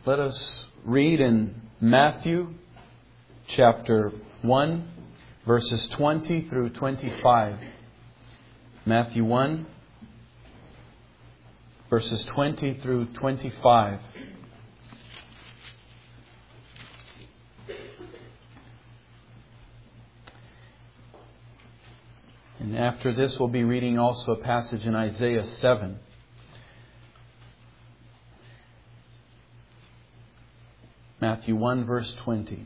Let us read in Matthew chapter 1, verses 20 through 25. Matthew 1, verses 20 through 25. And after this, we'll be reading also a passage in Isaiah 7. Matthew 1, verse 20.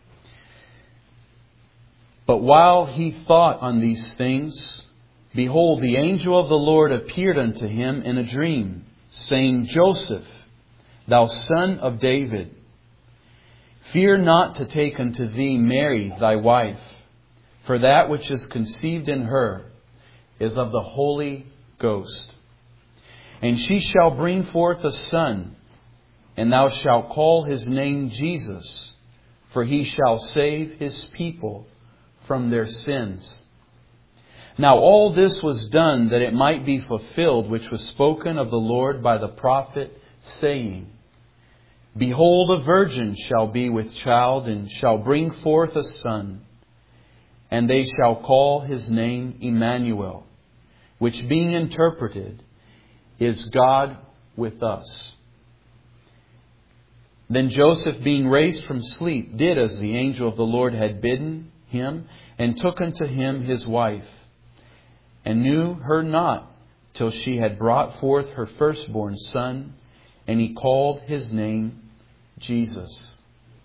But while he thought on these things, behold, the angel of the Lord appeared unto him in a dream, saying, Joseph, thou son of David, fear not to take unto thee Mary thy wife, for that which is conceived in her is of the Holy Ghost. And she shall bring forth a son, and thou shalt call his name Jesus, for he shall save his people from their sins. Now all this was done that it might be fulfilled, which was spoken of the Lord by the prophet, saying, Behold, a virgin shall be with child, and shall bring forth a son, and they shall call his name Emmanuel, which being interpreted is God with us. Then Joseph, being raised from sleep, did as the angel of the Lord had bidden him, and took unto him his wife, and knew her not till she had brought forth her firstborn son, and he called his name Jesus.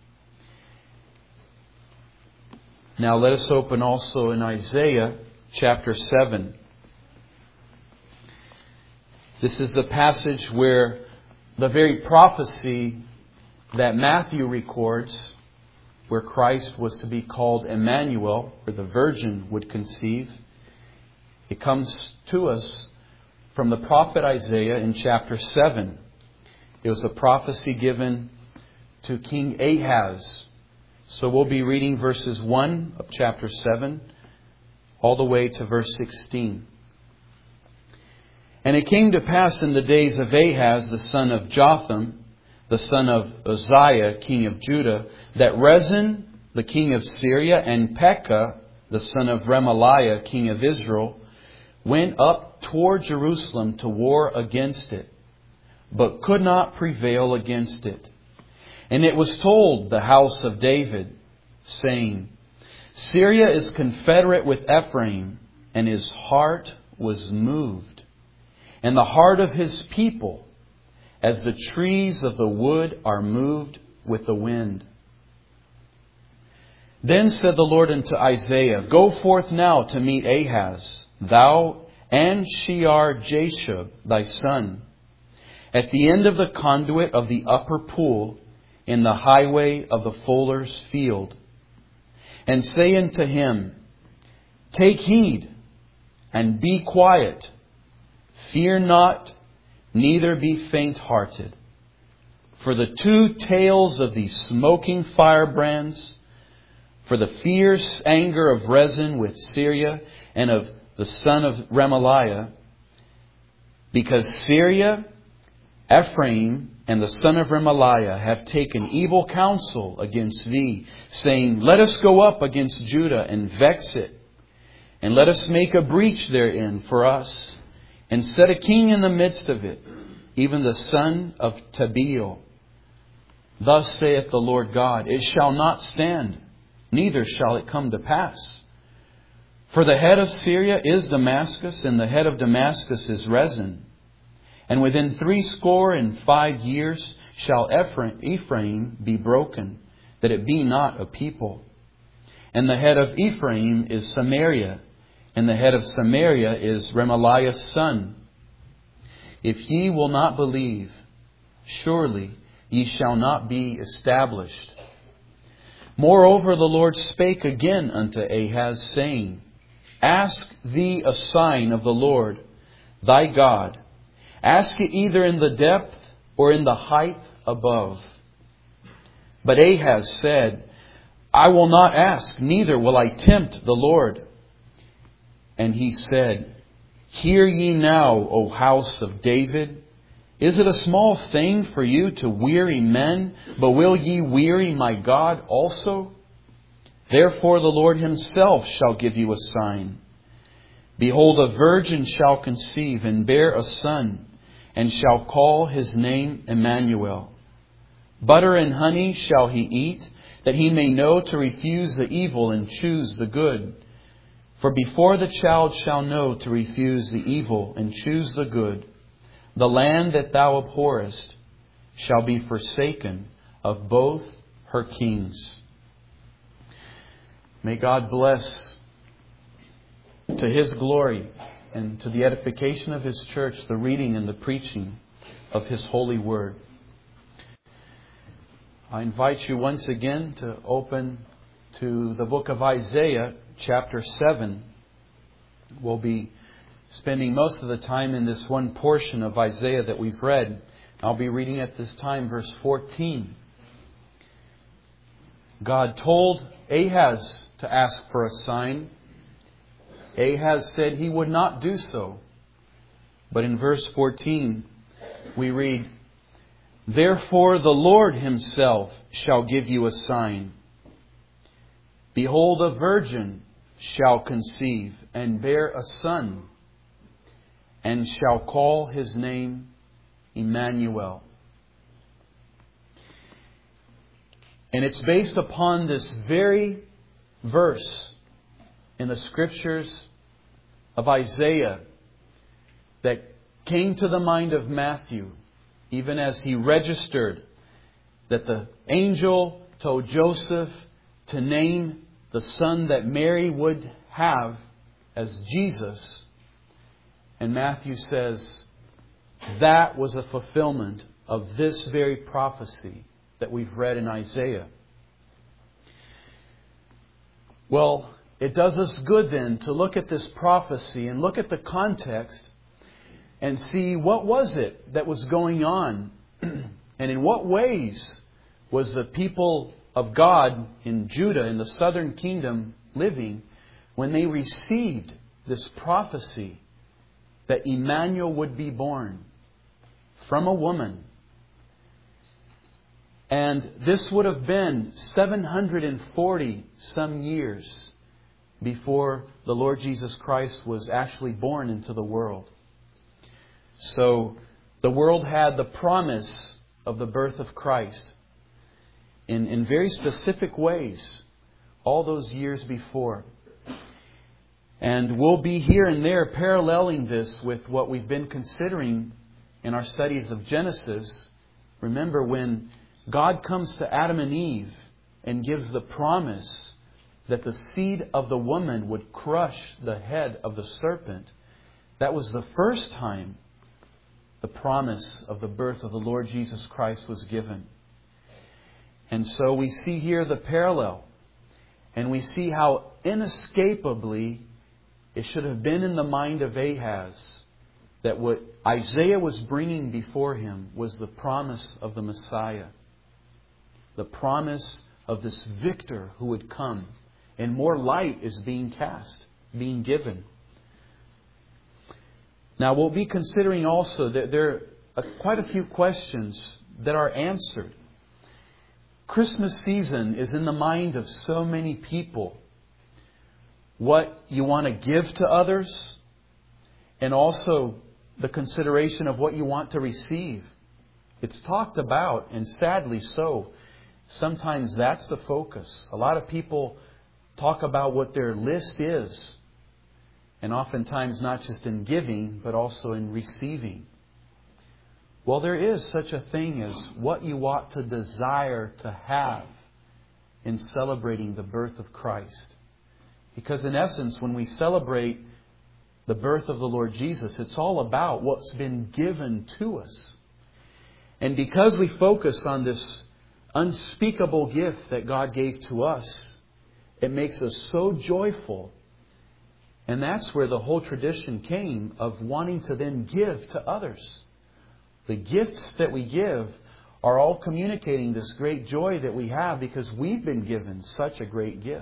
Now let us open also in Isaiah chapter 7. This is the passage where the very prophecy that Matthew records, where Christ was to be called Emmanuel, where the virgin would conceive. It comes to us from the prophet Isaiah in chapter 7. It was a prophecy given to King Ahaz. So we'll be reading verses 1 of chapter 7 all the way to verse 16. And it came to pass in the days of Ahaz, the son of Jotham, the son of Uzziah, king of Judah, that Rezin, the king of Syria, and Pekah, the son of Remaliah, king of Israel, went up toward Jerusalem to war against it, but could not prevail against it. And it was told the house of David, saying, Syria is confederate with Ephraim, and his heart was moved, and the heart of his people, as the trees of the wood are moved with the wind. Then said the Lord unto Isaiah, Go forth now to meet Ahaz, thou and Shear-Jashub thy son, at the end of the conduit of the upper pool, in the highway of the fuller's field. And say unto him, Take heed, and be quiet. Fear not, neither be faint-hearted. For the two tails of the smoking firebrands, for the fierce anger of Rezin with Syria, and of the son of Remaliah, because Syria, Ephraim, and the son of Remaliah have taken evil counsel against thee, saying, Let us go up against Judah and vex it, and let us make a breach therein for us, and set a king in the midst of it, even the son of Tabeel. Thus saith the Lord God, It shall not stand, neither shall it come to pass. For the head of Syria is Damascus, and the head of Damascus is Rezin. And within 65 years shall Ephraim be broken, that it be not a people. And the head of Ephraim is Samaria, and the head of Samaria is Remaliah's son. If ye will not believe, surely ye shall not be established. Moreover, the Lord spake again unto Ahaz, saying, Ask thee a sign of the Lord thy God. Ask it either in the depth or in the height above. But Ahaz said, I will not ask, neither will I tempt the Lord. And he said, Hear ye now, O house of David, Is it a small thing for you to weary men, but will ye weary my God also? Therefore the Lord Himself shall give you a sign. Behold, a virgin shall conceive and bear a son, and shall call His name Emmanuel. Butter and honey shall He eat, that He may know to refuse the evil and choose the good. For before the child shall know to refuse the evil and choose the good, the land that thou abhorrest shall be forsaken of both her kings. May God bless, to His glory and to the edification of His church, the reading and the preaching of His holy word. I invite you once again to open to the book of Isaiah, chapter 7. We'll be spending most of the time in this one portion of Isaiah that we've read. I'll be reading at this time verse 14. God told Ahaz to ask for a sign. Ahaz said he would not do so. But in verse 14 we read, Therefore the Lord Himself shall give you a sign. Behold, a virgin shall conceive and bear a son, and shall call His name Emmanuel. And it's based upon this very verse in the Scriptures of Isaiah that came to the mind of Matthew, even as he registered that the angel told Joseph to name the son that Mary would have as Jesus. And Matthew says that was a fulfillment of this very prophecy that we've read in Isaiah. Well, it does us good then to look at this prophecy and look at the context and see what was it that was going on and in what ways was the people of God in Judah, in the southern kingdom, living when they received this prophecy that Emmanuel would be born from a woman. And this would have been 740 some years before the Lord Jesus Christ was actually born into the world. So the world had the promise of the birth of Christ in very specific ways all those years before. And we'll be here and there paralleling this with what we've been considering in our studies of Genesis. Remember when God comes to Adam and Eve and gives the promise that the seed of the woman would crush the head of the serpent. That was the first time the promise of the birth of the Lord Jesus Christ was given. And so we see here the parallel. And we see how inescapably it should have been in the mind of Ahaz that what Isaiah was bringing before him was the promise of the Messiah. The promise of this victor who would come. And more light is being cast, being given. Now we'll be considering also that there are quite a few questions that are answered. Christmas season is in the mind of so many people. What you want to give to others, and also the consideration of what you want to receive. It's talked about, and sadly so. Sometimes that's the focus. A lot of people talk about what their list is. And oftentimes not just in giving, but also in receiving. Well, there is such a thing as what you ought to desire to have in celebrating the birth of Christ. Because in essence, when we celebrate the birth of the Lord Jesus, it's all about what's been given to us. And because we focus on this unspeakable gift that God gave to us, it makes us so joyful. And that's where the whole tradition came of wanting to then give to others. The gifts that we give are all communicating this great joy that we have because we've been given such a great gift.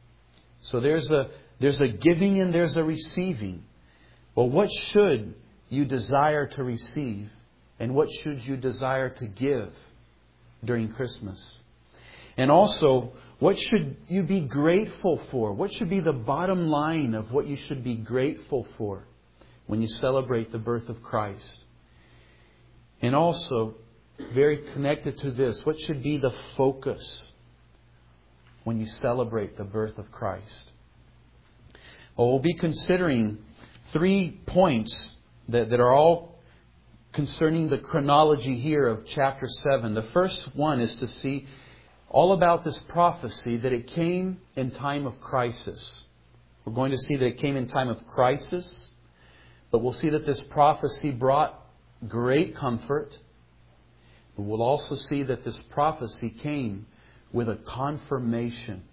So there's a giving and there's a receiving. Well, what should you desire to receive? And what should you desire to give during Christmas? And also, what should you be grateful for? What should be the bottom line of what you should be grateful for when you celebrate the birth of Christ? And also, very connected to this, what should be the focus when you celebrate the birth of Christ? Well, we'll be considering 3 points that are all concerning the chronology here of chapter 7. The first one is to see all about this prophecy that it came in time of crisis. We're going to see that it came in time of crisis, but we'll see that this prophecy brought great comfort. But we'll also see that this prophecy came with a confirmation.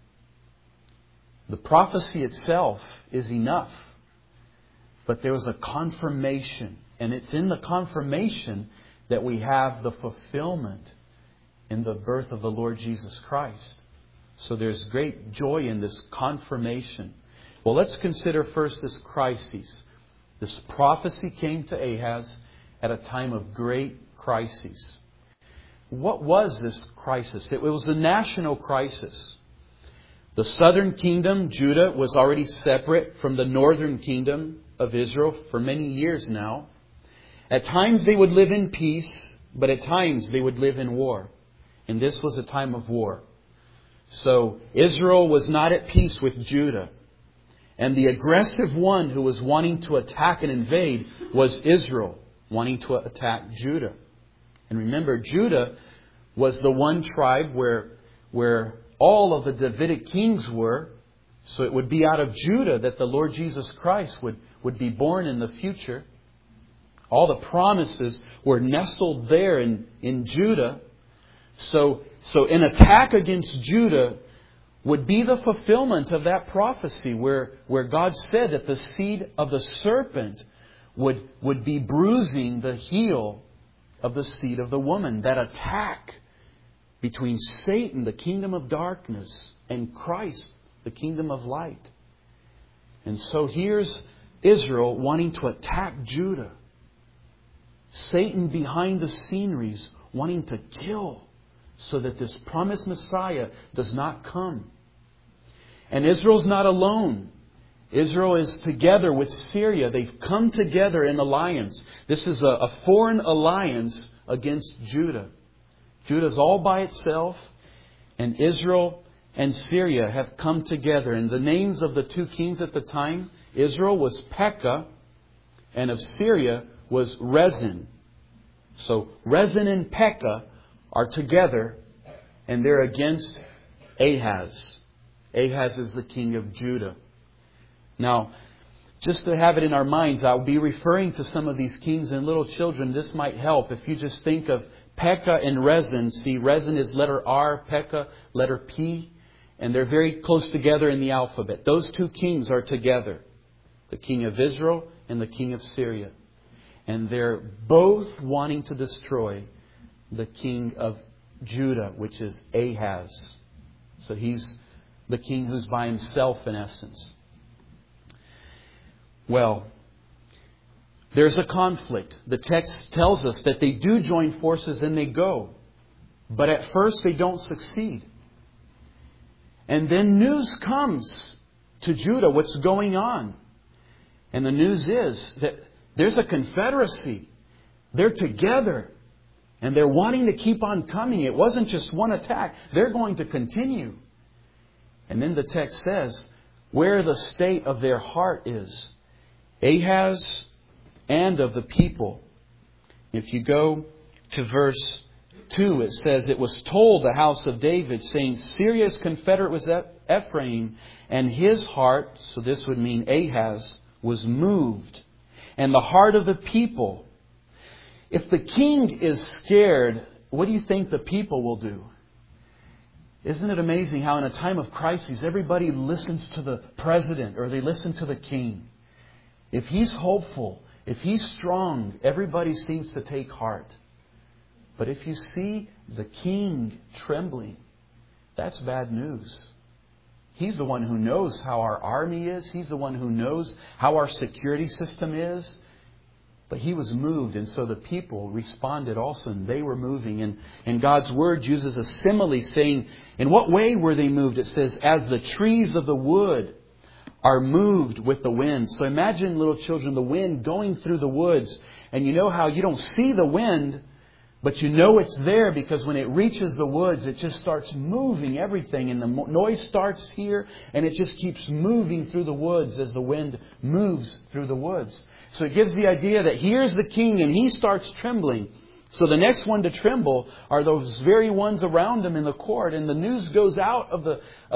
The prophecy itself is enough, but there was a confirmation. And it's in the confirmation that we have the fulfillment in the birth of the Lord Jesus Christ. So there's great joy in this confirmation. Well, let's consider first this crisis. This prophecy came to Ahaz at a time of great crisis. What was this crisis? It was a national crisis. The southern kingdom, Judah, was already separate from the northern kingdom of Israel for many years now. At times they would live in peace, but at times they would live in war. And this was a time of war. So Israel was not at peace with Judah. And the aggressive one who was wanting to attack and invade was Israel, wanting to attack Judah. And remember, Judah was the one tribe where all of the Davidic kings were. So it would be out of Judah that the Lord Jesus Christ would be born in the future. All the promises were nestled there in Judah. So an attack against Judah would be the fulfillment of that prophecy where God said that the seed of the serpent would be bruising the heel of the seed of the woman. That attack between Satan, the kingdom of darkness, and Christ, the kingdom of light. And so here's Israel wanting to attack Judah. Satan behind the sceneries wanting to kill so that this promised Messiah does not come. And Israel's not alone. Israel is together with Syria. They've come together in alliance. This is a foreign alliance against Judah. Judah's all by itself, and Israel and Syria have come together. And the names of the two kings at the time, Israel was Pekah, and of Syria was Rezin. So Rezin and Pekah are together, and they're against Ahaz. Ahaz is the king of Judah. Now, just to have it in our minds, I'll be referring to some of these kings and little children. This might help if you just think of Pekah and Rezin. See, Rezin is letter R, Pekah, letter P, and they're very close together in the alphabet. Those two kings are together, the king of Israel and the king of Syria. And they're both wanting to destroy the king of Judah, which is Ahaz. So he's the king who's by himself in essence. Well, there's a conflict. The text tells us that they do join forces and they go. But at first they don't succeed. And then news comes to Judah, what's going on. And the news is that there's a confederacy. They're together. And they're wanting to keep on coming. It wasn't just one attack. They're going to continue. And then the text says where the state of their heart is. Ahaz and of the people. If you go to verse 2, it says, "It was told the house of David, saying, Syria is confederate with Ephraim, and his heart," so this would mean Ahaz, "was moved. And the heart of the people." If the king is scared, what do you think the people will do? Isn't it amazing how in a time of crisis, everybody listens to the president or they listen to the king? If he's hopeful, if he's strong, everybody seems to take heart. But if you see the king trembling, that's bad news. He's the one who knows how our army is. He's the one who knows how our security system is. But he was moved, and so the people responded also, and they were moving. And God's Word uses a simile saying, in what way were they moved? It says, as the trees of the wood are moved with the wind. So imagine, little children, the wind going through the woods. And you know how you don't see the wind, but you know it's there because when it reaches the woods, it just starts moving everything. And the noise starts here, and it just keeps moving through the woods as the wind moves through the woods. So it gives the idea that here's the king, and he starts trembling. So the next one to tremble are those very ones around him in the court. And the news goes out of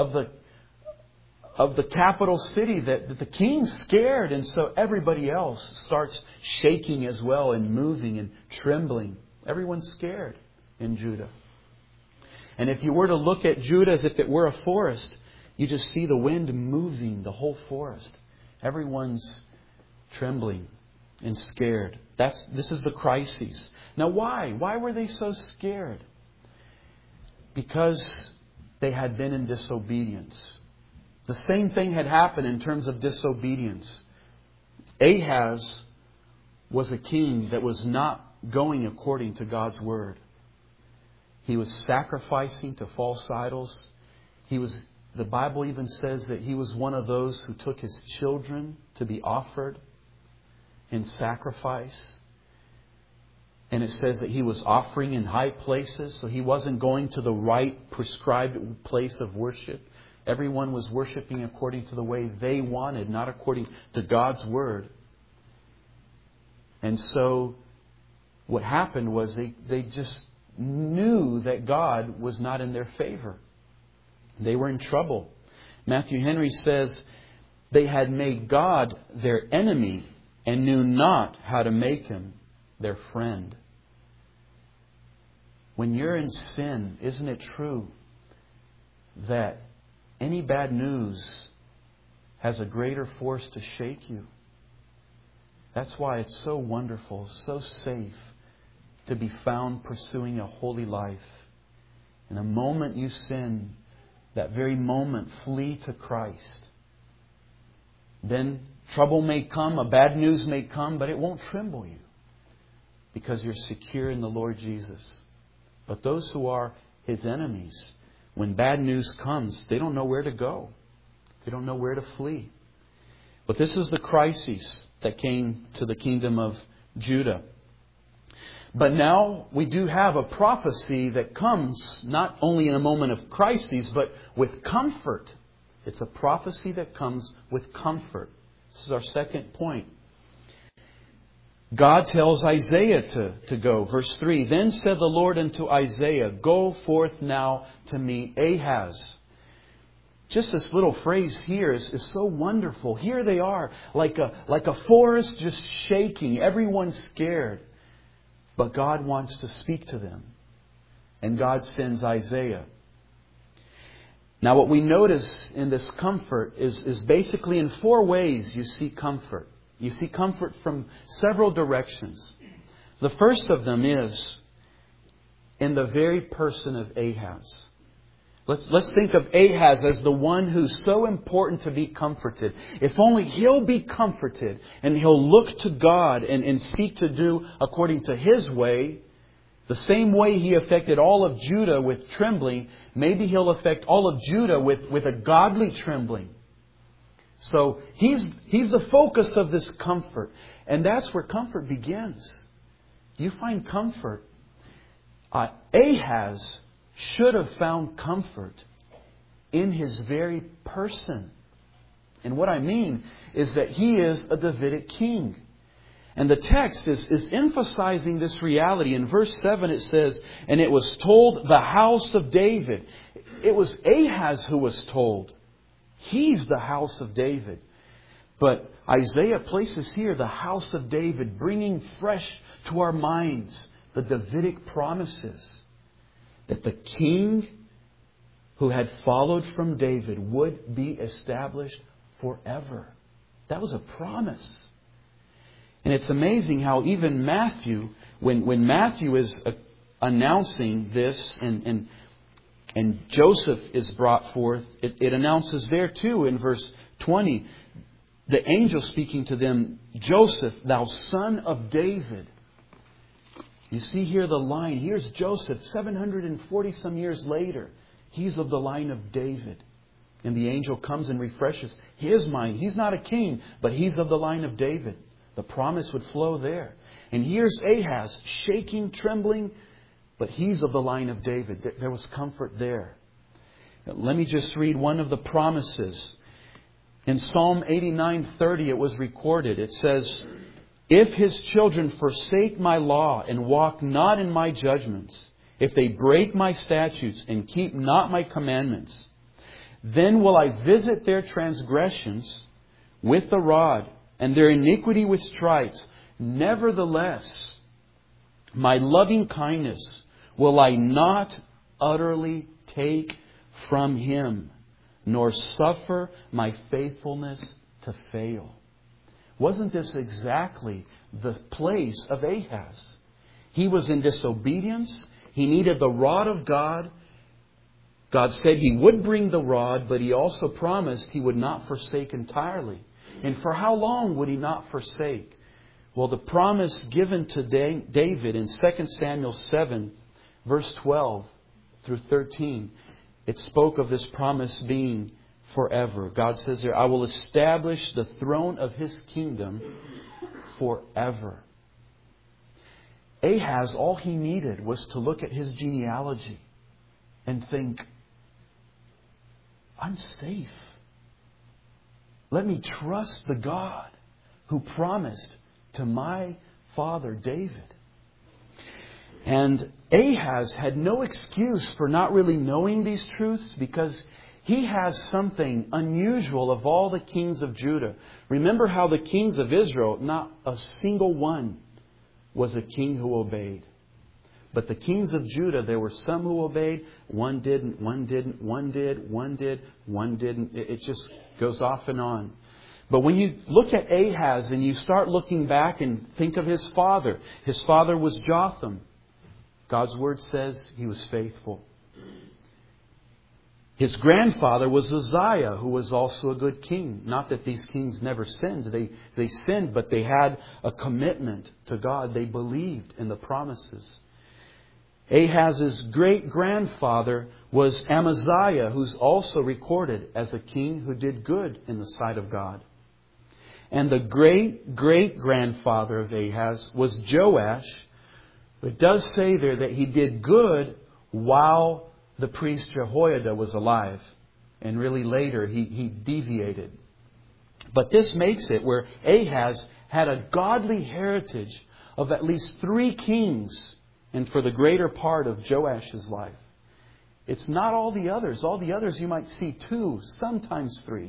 the capital city that the king's scared. And so everybody else starts shaking as well and moving and trembling. Everyone's scared in Judah. And if you were to look at Judah as if it were a forest, you just see the wind moving the whole forest. Everyone's trembling and scared. This is the crisis. Now why? Why were they so scared? Because they had been in disobedience. The same thing had happened in terms of disobedience. Ahaz was a king that was not going according to God's Word. He was sacrificing to false idols. The Bible even says that he was one of those who took his children to be offered in sacrifice. And it says that he was offering in high places, so he wasn't going to the right prescribed place of worship. Everyone was worshiping according to the way they wanted, not according to God's Word. And so what happened was they just knew that God was not in their favor. They were in trouble. Matthew Henry says they had made God their enemy and knew not how to make Him their friend. When you're in sin, isn't it true that any bad news has a greater force to shake you? That's why it's so wonderful, so safe to be found pursuing a holy life. In the moment you sin, that very moment flee to Christ. Then trouble may come, a bad news may come, but it won't tremble you because you're secure in the Lord Jesus. But those who are His enemies, when bad news comes, they don't know where to go. They don't know where to flee. But this is the crisis that came to the kingdom of Judah. But now we do have a prophecy that comes not only in a moment of crisis, but with comfort. It's a prophecy that comes with comfort. This is our second point. God tells Isaiah to go. Verse 3, Then said the Lord unto Isaiah, Go forth now to meet Ahaz. Just this little phrase here is so wonderful. Here they are, like a forest just shaking. Everyone's scared. But God wants to speak to them. And God sends Isaiah. Now what we notice in this comfort is basically in four ways you see comfort. You see comfort from several directions. The first of them is in the very person of Ahaz. Let's think of Ahaz as the one who's so important to be comforted. If only he'll be comforted and he'll look to God and seek to do according to His way, the same way He affected all of Judah with trembling, maybe He'll affect all of Judah with a godly trembling. So He's the focus of this comfort. And that's where comfort begins. You find comfort. Ahaz should have found comfort in his very person. And what I mean is that he is a Davidic king. And the text is emphasizing this reality. In verse 7 it says, And it was told the house of David. It was Ahaz who was told. He's the house of David. But Isaiah places here the house of David, bringing fresh to our minds the Davidic promises. That the king who had followed from David would be established forever. That was a promise. And it's amazing how even Matthew, when Matthew is announcing this and Joseph is brought forth, it announces there too in verse 20. the angel speaking to them, Joseph, thou son of David. You see here the line. Here's Joseph, 740 some years later. He's of the line of David. And the angel comes and refreshes his mind. He's not a king, but he's of the line of David. The promise would flow there. And here's Ahaz, shaking, trembling, but he's of the line of David. There was comfort there. Let me just read one of the promises. In Psalm 89:30 it was recorded. It says, if his children forsake my law and walk not in my judgments, if they break my statutes and keep not my commandments, then will I visit their transgressions with the rod and their iniquity with stripes. Nevertheless, my loving kindness will I not utterly take from him, nor suffer my faithfulness to fail. Wasn't this exactly the place of Ahaz? He was in disobedience. He needed the rod of God. God said He would bring the rod, but He also promised He would not forsake entirely. And for how long would He not forsake? Well, the promise given to David in 2 Samuel 7, verse 12 through 13, it spoke of this promise being forever. God says there, I will establish the throne of His kingdom forever. Ahaz, all he needed was to look at his genealogy and think, I'm safe. Let me trust the God who promised to my father David. And Ahaz had no excuse for not really knowing these truths, because he has something unusual of all the kings of Judah. Remember how the kings of Israel, not a single one was a king who obeyed. But the kings of Judah, there were some who obeyed, one didn't, one didn't, one did, one did, one didn't. It just goes off and on. But when you look at Ahaz and you start looking back and think of his father was Jotham. God's Word says he was faithful. His grandfather was Uzziah, who was also a good king. Not that these kings never sinned. They sinned, but they had a commitment to God. They believed in the promises. Ahaz's great-grandfather was Amaziah, who's also recorded as a king who did good in the sight of God. And the great-great-grandfather of Ahaz was Joash. It does say there that he did good while the priest Jehoiada was alive. And really later he deviated. But this makes it where Ahaz had a godly heritage of at least 3 kings, and for the greater part of Joash's life. It's not all the others. All the others you might see 2, sometimes 3.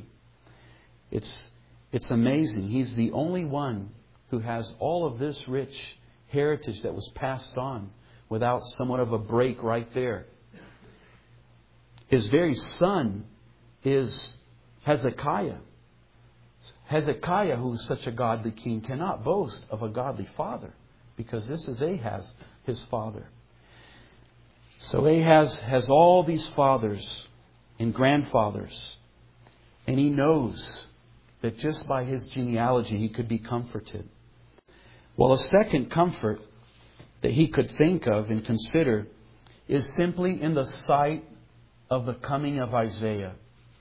It's amazing. He's the only one who has all of this rich heritage that was passed on without somewhat of a break right there. His very son is Hezekiah. Hezekiah, who is such a godly king, cannot boast of a godly father, because this is Ahaz, his father. So Ahaz has all these fathers and grandfathers, and he knows that just by his genealogy he could be comforted. Well, a second comfort that he could think of and consider is simply in the sight of the coming of Isaiah.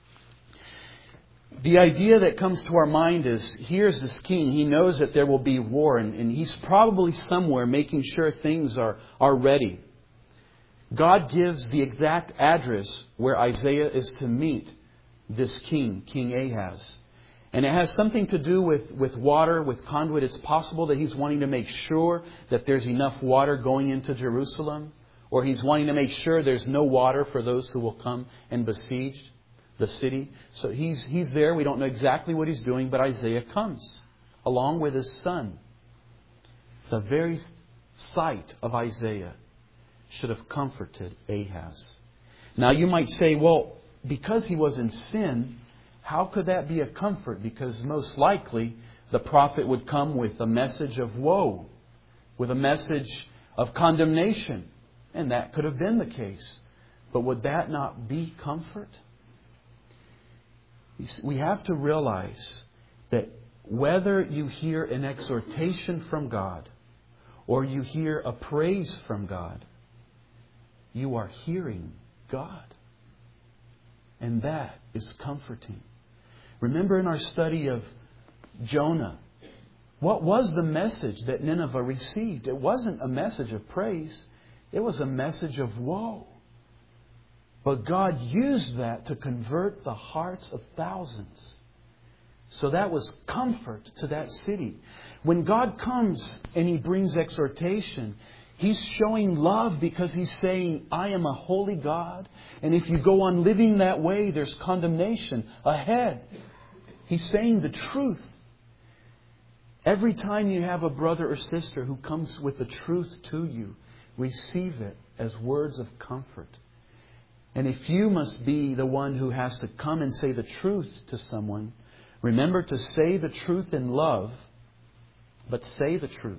The idea that comes to our mind is, here's this king. He knows that there will be war, and he's probably somewhere making sure things are ready. God gives the exact address where Isaiah is to meet this king, King Ahaz. And it has something to do with water, with conduit. It's possible that he's wanting to make sure that there's enough water going into Jerusalem, or he's wanting to make sure there's no water for those who will come and besiege the city. So he's there. We don't know exactly what he's doing, but Isaiah comes along with his son. The very sight of Isaiah should have comforted Ahaz. Now you might say, well, because he was in sin, how could that be a comfort? Because most likely the prophet would come with a message of woe, with a message of condemnation. And that could have been the case. But would that not be comfort? We have to realize that whether you hear an exhortation from God or you hear a praise from God, you are hearing God. And that is comforting. Remember in our study of Jonah, what was the message that Nineveh received? It wasn't a message of praise. It was a message of woe. But God used that to convert the hearts of thousands. So that was comfort to that city. When God comes and He brings exhortation, He's showing love because He's saying, I am a holy God. And if you go on living that way, there's condemnation ahead. He's saying the truth. Every time you have a brother or sister who comes with the truth to you, receive it as words of comfort. And if you must be the one who has to come and say the truth to someone, remember to say the truth in love, but say the truth.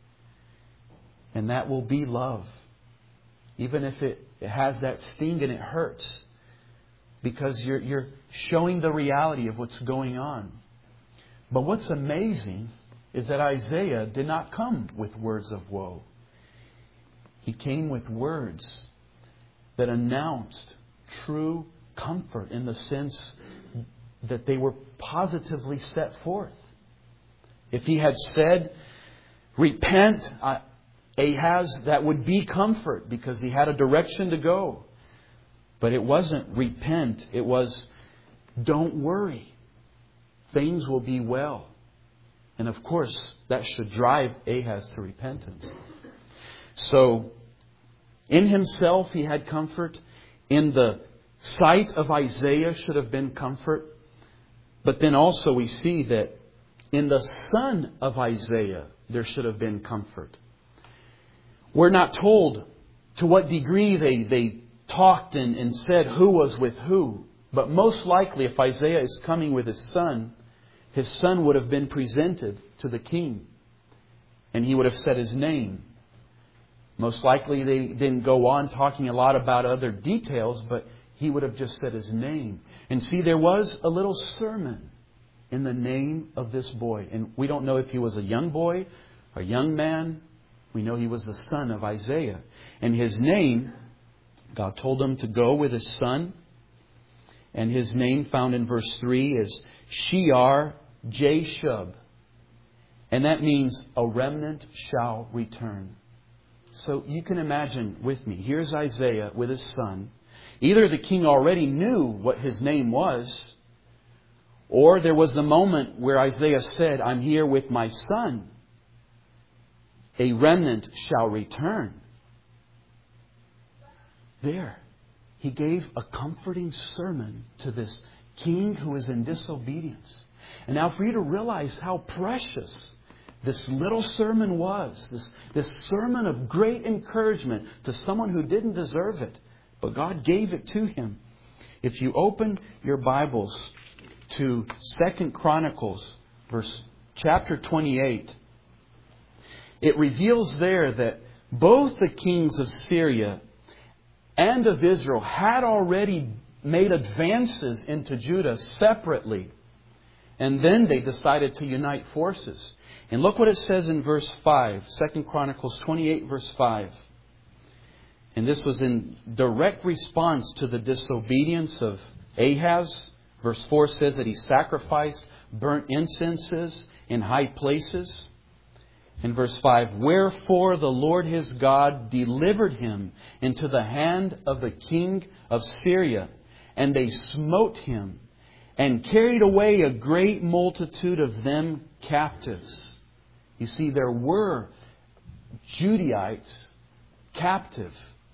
And that will be love. Even if it has that sting and it hurts. Because you're showing the reality of what's going on. But what's amazing is that Isaiah did not come with words of woe. He came with words that announced true comfort in the sense that they were positively set forth. If he had said, repent, Ahaz, that would be comfort because he had a direction to go. But it wasn't repent. It was, don't worry. Things will be well. And of course, that should drive Ahaz to repentance. So, in himself he had comfort. In the sight of Isaiah should have been comfort. But then also we see that in the son of Isaiah there should have been comfort. We're not told to what degree they talked and said who was with who. But most likely if Isaiah is coming with his son would have been presented to the king. And he would have said his name. Most likely they didn't go on talking a lot about other details, but he would have just said his name. And see, there was a little sermon in the name of this boy. And we don't know if he was a young boy, a young man. We know he was the son of Isaiah. And his name, God told him to go with his son. And his name found in verse 3 is Shear-Jashub. And that means a remnant shall return. So you can imagine with me, here's Isaiah with his son. Either the king already knew what his name was, or there was a moment where Isaiah said, I'm here with my son. A remnant shall return. There, he gave a comforting sermon to this king who is in disobedience. And now for you to realize how precious this little sermon was, this sermon of great encouragement to someone who didn't deserve it, but God gave it to him. If you open your Bibles to 2 Chronicles, chapter 28, it reveals there that both the kings of Syria and of Israel had already made advances into Judah separately. And then they decided to unite forces. And look what it says in verse 5. 2 Chronicles 28, verse 5. And this was in direct response to the disobedience of Ahaz. Verse 4 says that he sacrificed burnt incenses in high places. In verse 5, wherefore the Lord his God delivered him into the hand of the king of Syria, and they smote him, and carried away a great multitude of them captives. You see, there were Judaites captive,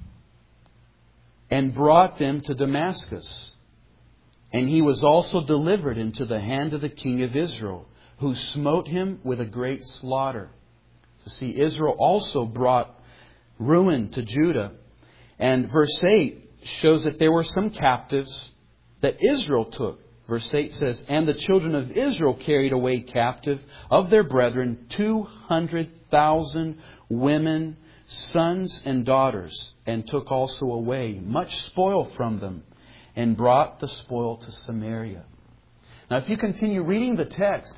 and brought them to Damascus. And he was also delivered into the hand of the king of Israel, who smote him with a great slaughter. So see, Israel also brought ruin to Judah. And verse 8 shows that there were some captives that Israel took. Verse 8 says, and the children of Israel carried away captive of their brethren 200,000 women, sons and daughters, and took also away much spoil from them, and brought the spoil to Samaria. Now if you continue reading the text,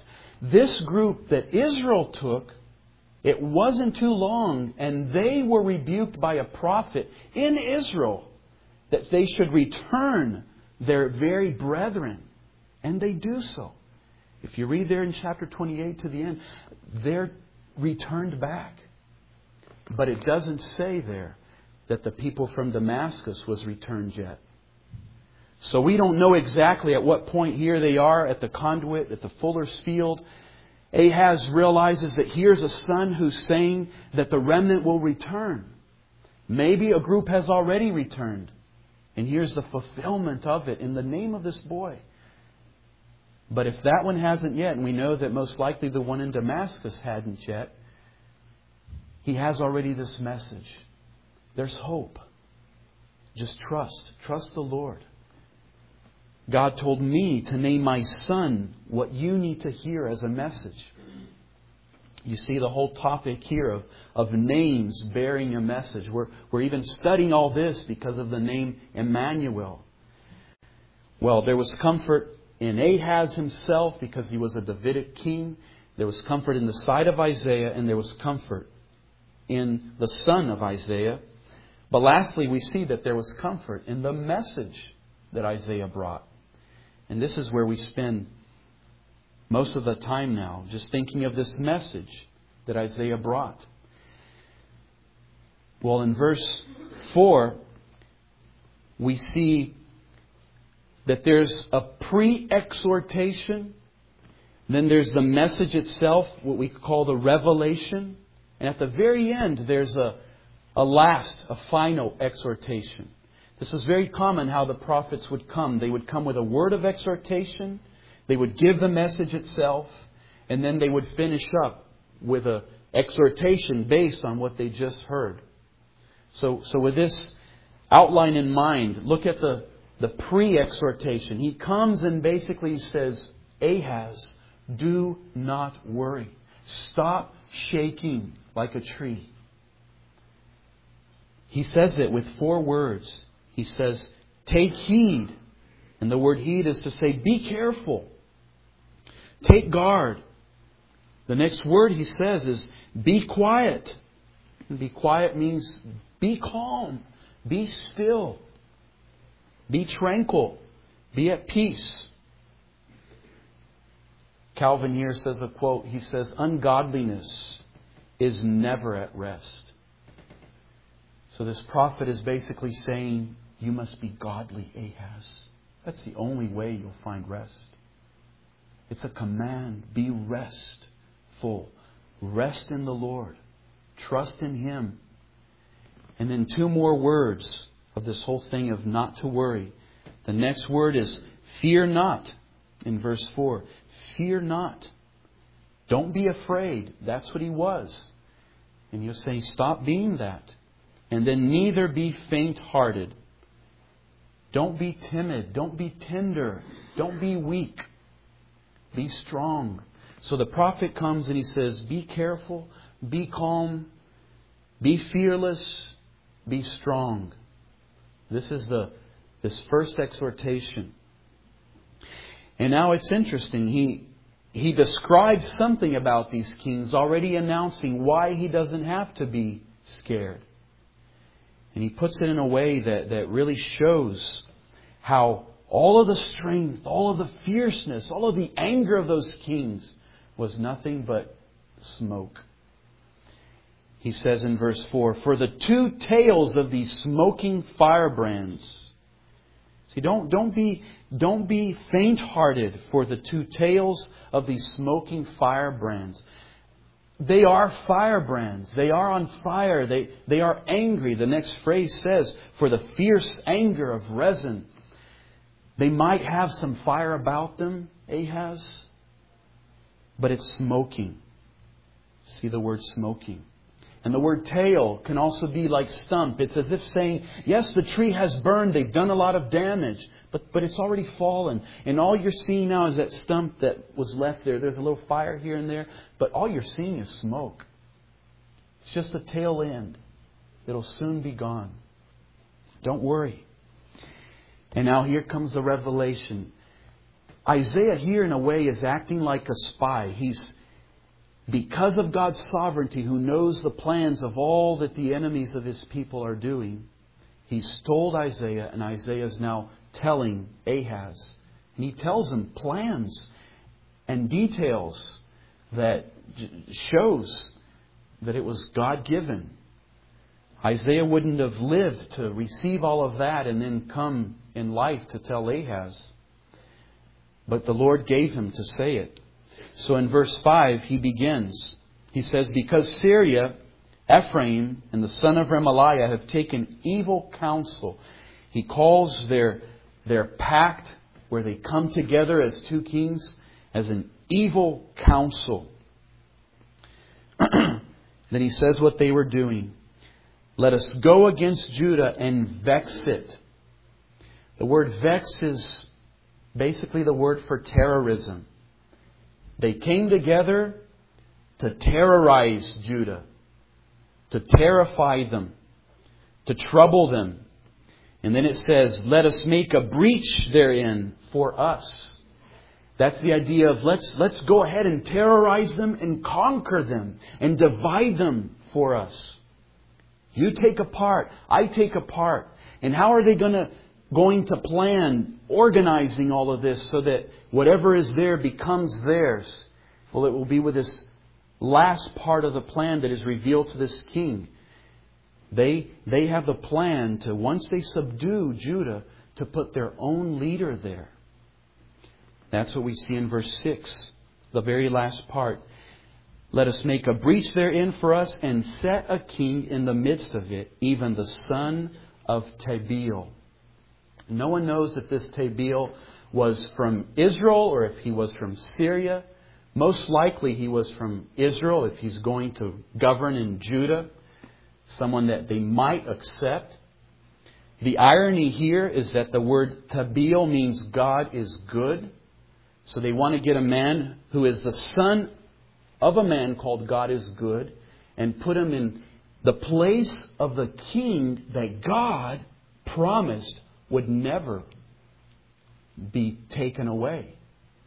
This group that Israel took, it wasn't too long, and they were rebuked by a prophet in Israel that they should return their very brethren. And they do so. If you read there in chapter 28 to the end, they're returned back. But it doesn't say there that the people from Damascus was returned yet. So we don't know exactly at what point here they are at the conduit, at the fuller's field. Ahaz realizes that here's a son who's saying that the remnant will return. Maybe a group has already returned. And here's the fulfillment of it in the name of this boy. But if that one hasn't yet, and we know that most likely the one in Damascus hadn't yet, he has already this message. There's hope. Just trust. Trust the Lord. God told me to name my son what you need to hear as a message. You see the whole topic here of names bearing a message. We're even studying all this because of the name Emmanuel. Well, there was comfort in Ahaz himself because he was a Davidic king. There was comfort in the sight of Isaiah, and there was comfort in the son of Isaiah. But lastly, we see that there was comfort in the message that Isaiah brought. And this is where we spend most of the time now, just thinking of this message that Isaiah brought. Well, in verse 4, we see that there's a pre-exhortation. Then there's the message itself, what we call the revelation. And at the very end, there's a final exhortation. This was very common how the prophets would come. They would come with a word of exhortation. They would give the message itself. And then they would finish up with an exhortation based on what they just heard. So with this outline in mind, look at the pre-exhortation. He comes and basically says, Ahaz, do not worry. Stop shaking like a tree. He says it with 4 words. He says, take heed. And the word heed is to say, be careful. Take guard. The next word he says is, be quiet. And be quiet means be calm. Be still. Be tranquil. Be at peace. Calvin here says a quote. He says, ungodliness is never at rest. So this prophet is basically saying, you must be godly, Ahaz. That's the only way you'll find rest. It's a command. Be restful. Rest in the Lord. Trust in Him. And then 2 more words of this whole thing of not to worry. The next word is fear not. In verse 4. Fear not. Don't be afraid. That's what he was. And you'll say, stop being that. And then neither be faint-hearted. Don't be timid. Don't be tender. Don't be weak. Be strong. So the prophet comes and he says, be careful, be calm, be fearless, be strong. This is this first exhortation. And now it's interesting. He describes something about these kings, already announcing why he doesn't have to be scared. And he puts it in a way that really shows how all of the strength, all of the fierceness, all of the anger of those kings was nothing but smoke. He says in verse 4, for the 2 tails of these smoking firebrands. See, don't be faint-hearted for the 2 tails of these smoking firebrands. They are firebrands. They are on fire. They are angry. The next phrase says, for the fierce anger of Rezin. They might have some fire about them, Ahaz, but it's smoking. See the word smoking. And the word tail can also be like stump. It's as if saying, yes, the tree has burned. They've done a lot of damage, but it's already fallen. And all you're seeing now is that stump that was left there. There's a little fire here and there, but all you're seeing is smoke. It's just the tail end. It'll soon be gone. Don't worry. And now here comes the revelation. Isaiah here in a way is acting like a spy. He's, because of God's sovereignty, who knows the plans of all that the enemies of His people are doing, He's told Isaiah, and Isaiah is now telling Ahaz. And he tells him plans and details that shows that it was God-given. Isaiah wouldn't have lived to receive all of that and then come in life to tell Ahaz. But the Lord gave him to say it. So in verse 5, he begins. He says, because Syria, Ephraim, and the son of Remaliah have taken evil counsel. He calls their pact, where they come together as two kings, as an evil counsel. Then he says what they were doing. Let us go against Judah and vex it. The word vex is basically the word for terrorism. They came together to terrorize Judah, to terrify them, to trouble them. And then it says, let us make a breach therein for us. That's the idea of let's go ahead and terrorize them and conquer them and divide them for us. You take a part, I take a part. And how are they going to plan organizing all of this so that whatever is there becomes theirs? Well, it will be with this last part of the plan that is revealed to this king. They have the plan to, once they subdue Judah, to put their own leader there. That's what we see in verse 6, the very last part. Let us make a breach therein for us and set a king in the midst of it, even the son of Tabeel. No one knows if this Tabeel was from Israel or if he was from Syria. Most likely he was from Israel if he's going to govern in Judah. Someone that they might accept. The irony here is that the word Tabeel means God is good. So they want to get a man who is the son of a man called God is good and put him in the place of the king that God promised would never be taken away.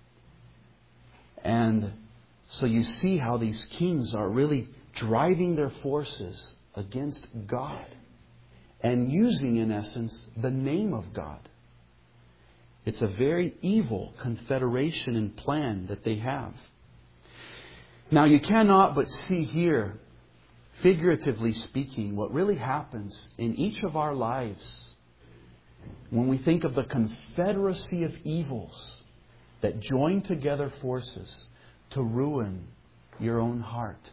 And so you see how these kings are really driving their forces against God and using, in essence, the name of God. It's a very evil confederation and plan that they have. Now you cannot but see here, figuratively speaking, what really happens in each of our lives when we think of the confederacy of evils that join together forces to ruin your own heart.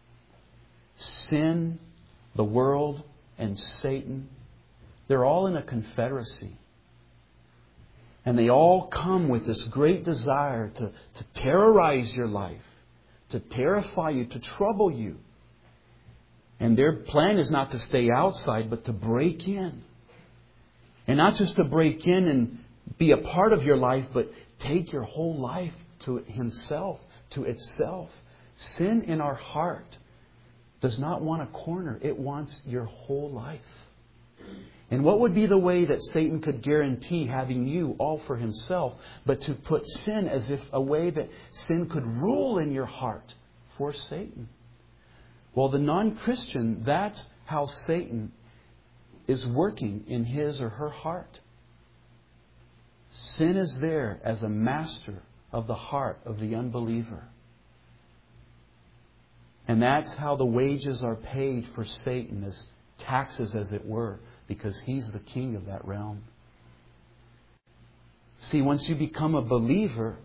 Sin, the world, and Satan, they're all in a confederacy. And they all come with this great desire to terrorize your life, to terrify you, to trouble you. And their plan is not to stay outside, but to break in. And not just to break in and be a part of your life, but take your whole life to himself, to itself. Sin in our heart does not want a corner. It wants your whole life. And what would be the way that Satan could guarantee having you all for himself, but to put sin as if a way that sin could rule in your heart for Satan? Well, the non-Christian, that's how Satan is working in his or her heart. Sin is there as a master of the heart of the unbeliever. And that's how the wages are paid for Satan, as taxes, as it were, because he's the king of that realm. See, once you become a believer,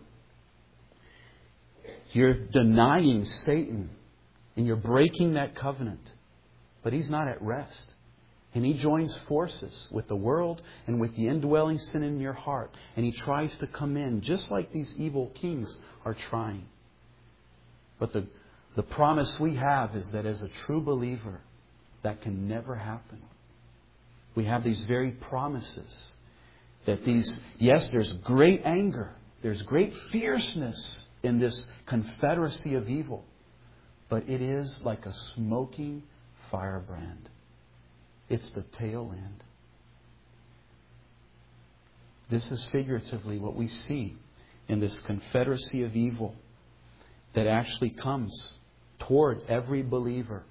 you're denying Satan and you're breaking that covenant. But he's not at rest. And he joins forces with the world and with the indwelling sin in your heart. And he tries to come in just like these evil kings are trying. But the promise we have is that as a true believer, that can never happen. We have these very promises that there's great anger, there's great fierceness in this confederacy of evil, but it is like a smoking firebrand. It's the tail end. This is figuratively what we see in this confederacy of evil that actually comes toward every believer.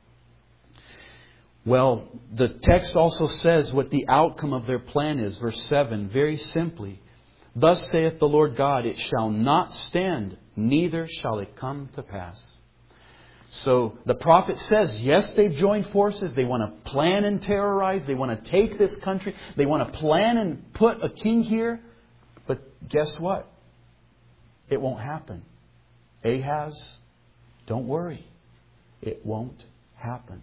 Well, the text also says what the outcome of their plan is. Verse 7, very simply, "Thus saith the Lord God, it shall not stand, neither shall it come to pass." So the prophet says, yes, they've joined forces. They want to plan and terrorize. They want to take this country. They want to plan and put a king here. But guess what? It won't happen. Ahaz, don't worry. It won't happen.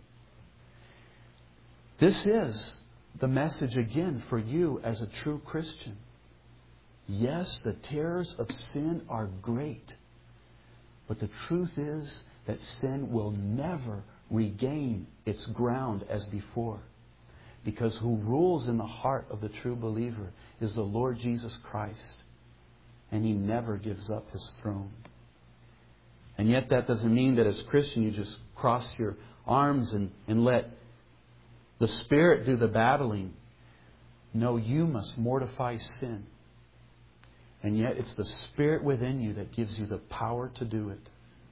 This is the message again for you as a true Christian. Yes, the terrors of sin are great. But the truth is that sin will never regain its ground as before. Because who rules in the heart of the true believer is the Lord Jesus Christ. And He never gives up His throne. And yet that doesn't mean that as Christian you just cross your arms and let the Spirit do the battling. No, you must mortify sin. And yet it's the Spirit within you that gives you the power to do it.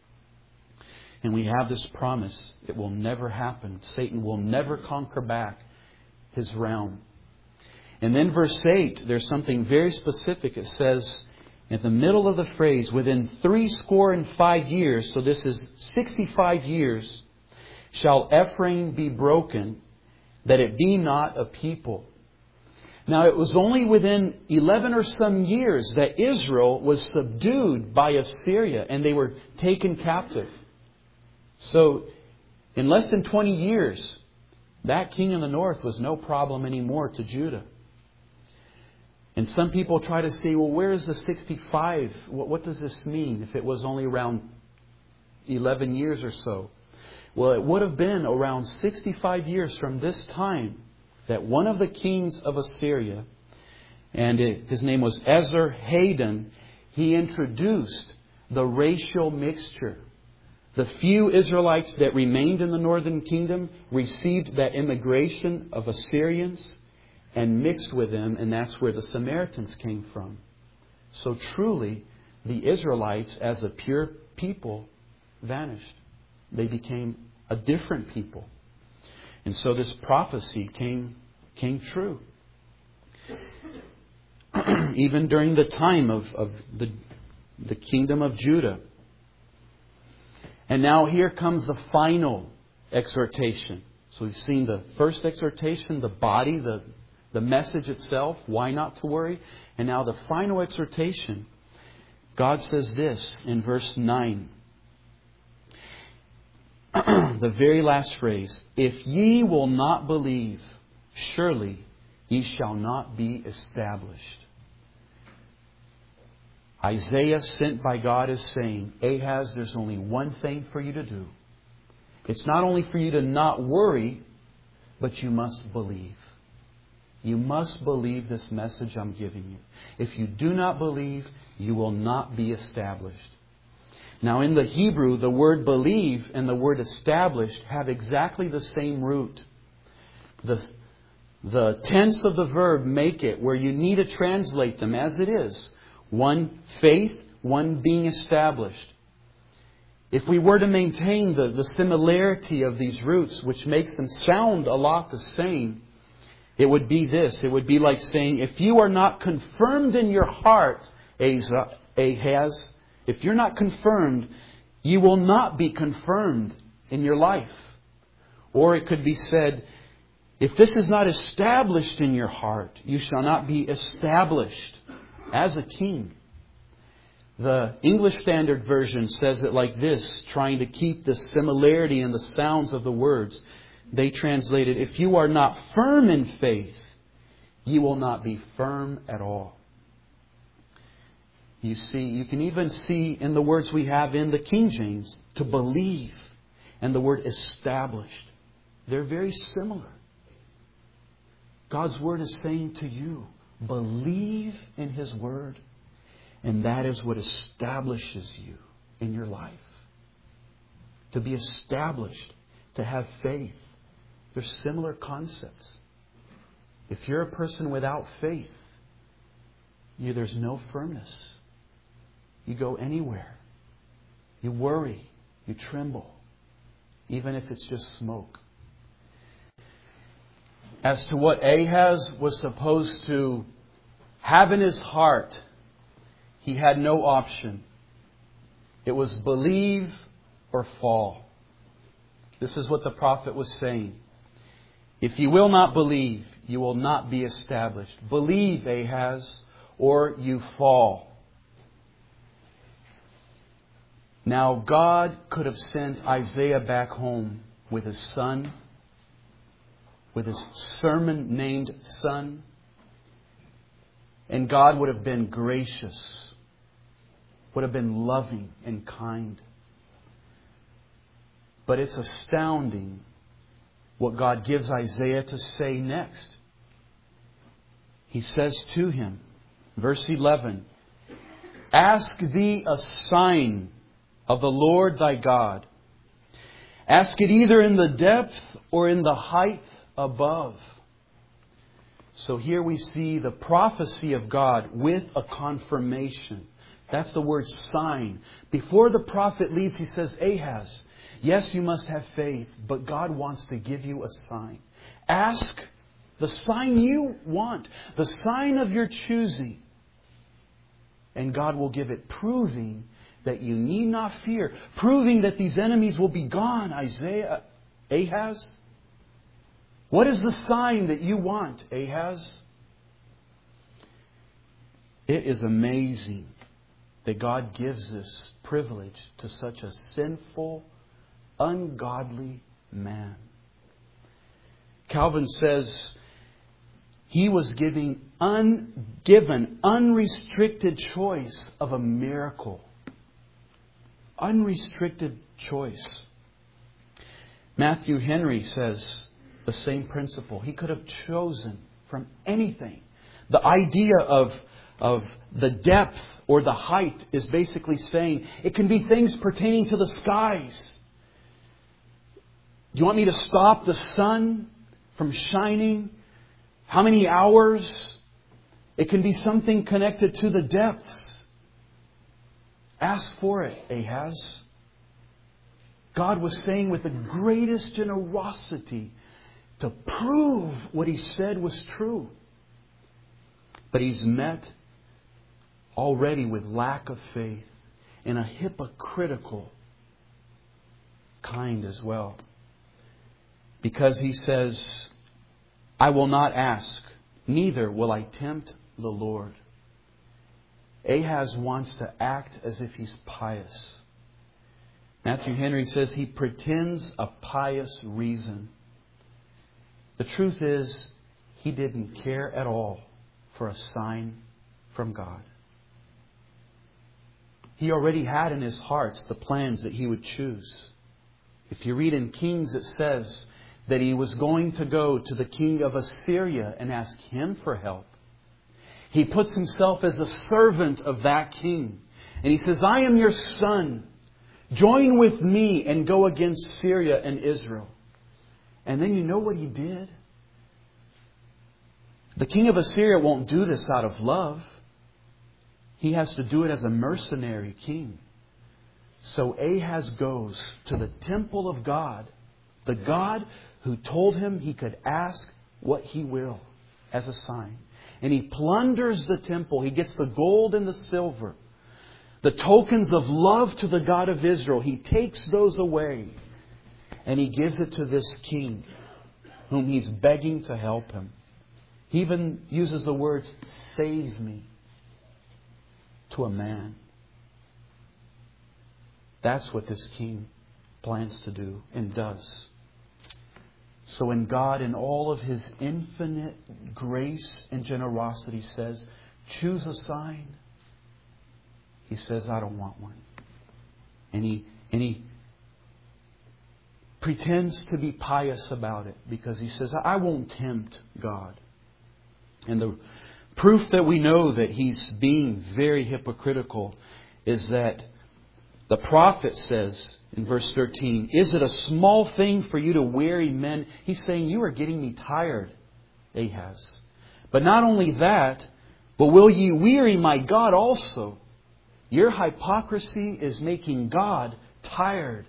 And we have this promise. It will never happen. Satan will never conquer back his realm. And then verse 8, there's something very specific. It says, in the middle of the phrase, within 65 years, so this is 65 years, shall Ephraim be broken, that it be not a people. Now it was only within 11 or some years that Israel was subdued by Assyria and they were taken captive. So in less than 20 years, that king in the north was no problem anymore to Judah. And some people try to say, well, where is the 65? What does this mean if it was only around 11 years or so? Well, it would have been around 65 years from this time that one of the kings of Assyria, and his name was Esarhaddon, he introduced the racial mixture. The few Israelites that remained in the northern kingdom received that immigration of Assyrians and mixed with them, and that's where the Samaritans came from. So truly, the Israelites as a pure people vanished. They became a different people. And so this prophecy came true. Even during the time of the kingdom of Judah. And now here comes the final exhortation. So we've seen the first exhortation, the body, the message itself, why not to worry. And now the final exhortation. God says this in verse 9. The very last phrase. If ye will not believe, surely ye shall not be established. Isaiah, sent by God, is saying, Ahaz, there's only one thing for you to do. It's not only for you to not worry, but you must believe. You must believe this message I'm giving you. If you do not believe, you will not be established. Now in the Hebrew, the word believe and the word established have exactly the same root. The tense of the verb make it where you need to translate them as it is. One faith, one being established. If we were to maintain the similarity of these roots, which makes them sound a lot the same, it would be this. It would be like saying, if you are not confirmed in your heart, Ahaz, if you're not confirmed, you will not be confirmed in your life. Or it could be said, if this is not established in your heart, you shall not be established as a king. The English Standard Version says it like this, trying to keep the similarity in the sounds of the words. They translate it, if you are not firm in faith, you will not be firm at all. You see, you can even see in the words we have in the King James, to believe, and the word established. They're very similar. God's Word is saying to you, believe in His Word, and that is what establishes you in your life. To be established, to have faith. They're similar concepts. If you're a person without faith, there's no firmness. You go anywhere. You worry. You tremble. Even if it's just smoke. As to what Ahaz was supposed to have in his heart, he had no option. It was believe or fall. This is what the prophet was saying. If you will not believe, you will not be established. Believe, Ahaz, or you fall. Now, God could have sent Isaiah back home with his son, with his sermon-named son, and God would have been gracious, would have been loving and kind. But it's astounding what God gives Isaiah to say next. He says to him, verse 11, Ask thee a sign of the Lord thy God. Ask it either in the depth or in the height above. So here we see the prophecy of God with a confirmation. That's the word sign. Before the prophet leaves, he says, Ahaz, yes, you must have faith, but God wants to give you a sign. Ask the sign you want, the sign of your choosing. And God will give it, proving that you need not fear, proving that these enemies will be gone. Ahaz, what is the sign that you want, Ahaz? It is amazing that God gives this privilege to such a sinful, ungodly man. Calvin says he was given unrestricted choice of a miracle. Unrestricted choice. Matthew Henry says the same principle. He could have chosen from anything. The idea of the depth or the height is basically saying it can be things pertaining to the skies. Do you want me to stop the sun from shining? How many hours? It can be something connected to the depths. Ask for it, Ahaz. God was saying with the greatest generosity to prove what He said was true. But he's met already with lack of faith and a hypocritical kind as well. Because he says, I will not ask, neither will I tempt the Lord. Ahaz wants to act as if he's pious. Matthew Henry says he pretends a pious reason. The truth is, he didn't care at all for a sign from God. He already had in his heart the plans that he would choose. If you read in Kings, it says that he was going to go to the king of Assyria and ask him for help. He puts himself as a servant of that king. And he says, I am your son. Join with me and go against Syria and Israel. And then you know what he did? The king of Assyria won't do this out of love. He has to do it as a mercenary king. So Ahaz goes to the temple of God, the God who told him he could ask what he will as a sign. And he plunders the temple. He gets the gold and the silver, the tokens of love to the God of Israel. He takes those away and he gives it to this king whom he's begging to help him. He even uses the words, save me, to a man. That's what this king plans to do and does. So when God, in all of His infinite grace and generosity, says, choose a sign, He says, I don't want one. And he pretends to be pious about it because he says, I won't tempt God. And the proof that we know that he's being very hypocritical is that the prophet says in verse 13, is it a small thing for you to weary men? He's saying, you are getting me tired, Ahaz. But not only that, but will ye weary my God also? Your hypocrisy is making God tired.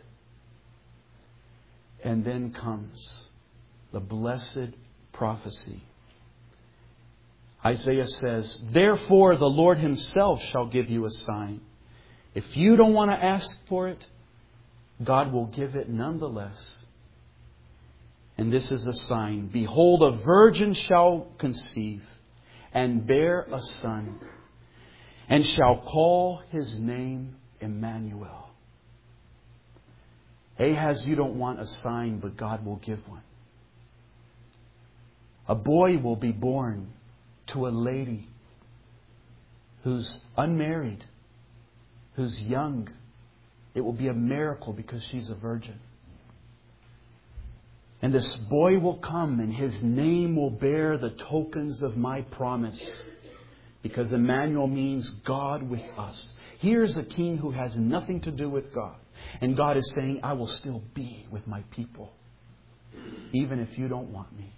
And then comes the blessed prophecy. Isaiah says, therefore the Lord Himself shall give you a sign. If you don't want to ask for it, God will give it nonetheless. And this is a sign. Behold, a virgin shall conceive and bear a son, and shall call His name Emmanuel. Ahaz, you don't want a sign, but God will give one. A boy will be born to a lady who's unmarried, who's young. It will be a miracle because she's a virgin. And this boy will come, and his name will bear the tokens of my promise. Because Emmanuel means God with us. Here's a king who has nothing to do with God. And God is saying, I will still be with my people, even if you don't want me.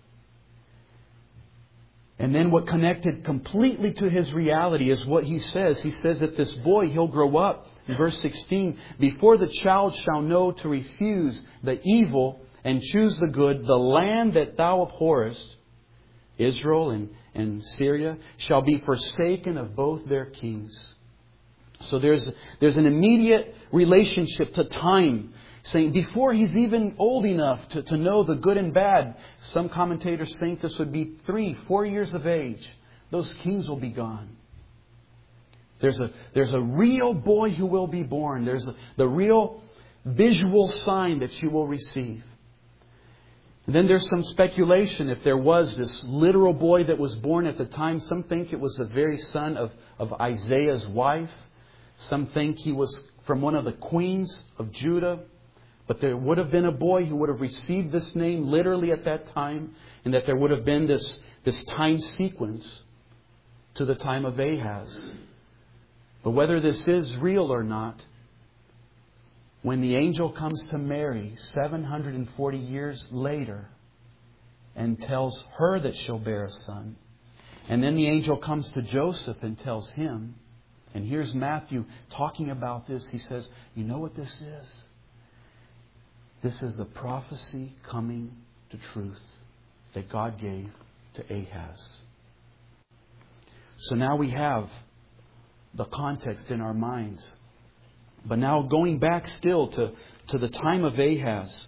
And then what connected completely to His reality is what He says. He says that this boy, he'll grow up. In verse 16, before the child shall know to refuse the evil and choose the good, the land that thou abhorrest, Israel and Syria, shall be forsaken of both their kings. So there's an immediate relationship to time, saying before he's even old enough to know the good and bad. Some commentators think this would be 3-4 years of age. Those kings will be gone. There's a real boy who will be born. There's the real visual sign that you will receive. And then there's some speculation if there was this literal boy that was born at the time. Some think it was the very son of Isaiah's wife. Some think he was from one of the queens of Judah. But there would have been a boy who would have received this name literally at that time. And that there would have been this time sequence to the time of Ahaz. But whether this is real or not, when the angel comes to Mary 740 years later and tells her that she'll bear a son, and then the angel comes to Joseph and tells him, and here's Matthew talking about this. He says, you know what this is? This is the prophecy coming to truth that God gave to Ahaz. So now we have the context in our minds. But now going back still to the time of Ahaz,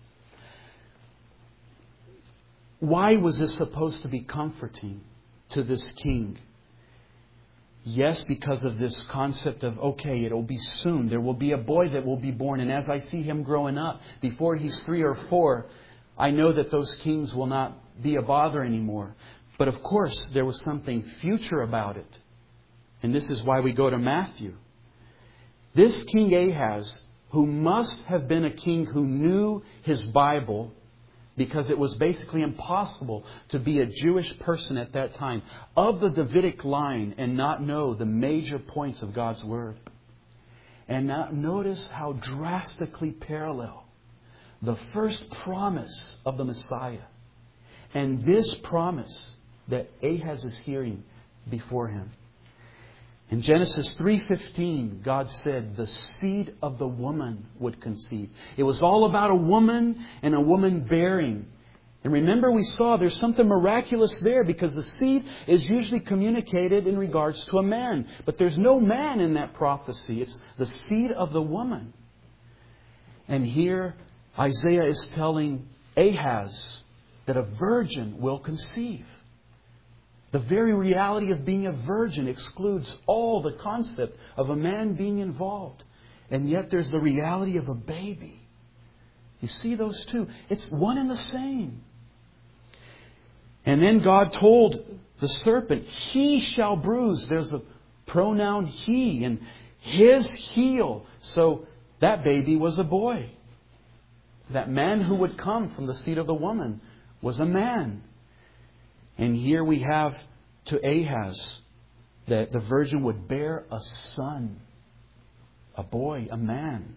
why was this supposed to be comforting to this king? Yes, because of this concept of, okay, it'll be soon. There will be a boy that will be born. And as I see him growing up, before he's 3 or 4, I know that those kings will not be a bother anymore. But of course, there was something future about it. And this is why we go to Matthew. This King Ahaz, who must have been a king who knew his Bible, because it was basically impossible to be a Jewish person at that time, of the Davidic line, and not know the major points of God's Word. And now notice how drastically parallel the first promise of the Messiah and this promise that Ahaz is hearing before him. In Genesis 3:15, God said the seed of the woman would conceive. It was all about a woman and a woman bearing. And remember, we saw there's something miraculous there because the seed is usually communicated in regards to a man. But there's no man in that prophecy. It's the seed of the woman. And here Isaiah is telling Ahaz that a virgin will conceive. The very reality of being a virgin excludes all the concept of a man being involved. And yet there's the reality of a baby. You see those two? It's one and the same. And then God told the serpent, he shall bruise. There's a pronoun he, and his heel. So that baby was a boy. That man who would come from the seed of the woman was a man. And here we have to Ahaz that the virgin would bear a son, a boy, a man.